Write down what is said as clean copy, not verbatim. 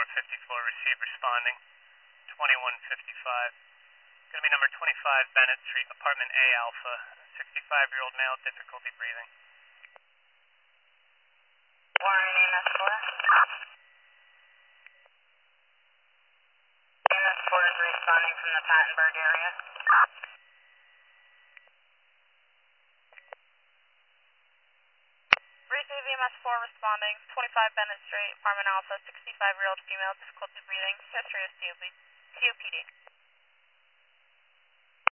454, receive responding. 2155. Going to be number 25 Bennett Street, apartment A Alpha. 65-year-old male, difficulty breathing. Warren, AMS4. AMS4 is responding from the Pattenberg area. Receive EMS4 responding, 25 Bennett Street, apartment Alpha, 65-year-old female, difficulty breathing, history of COPD.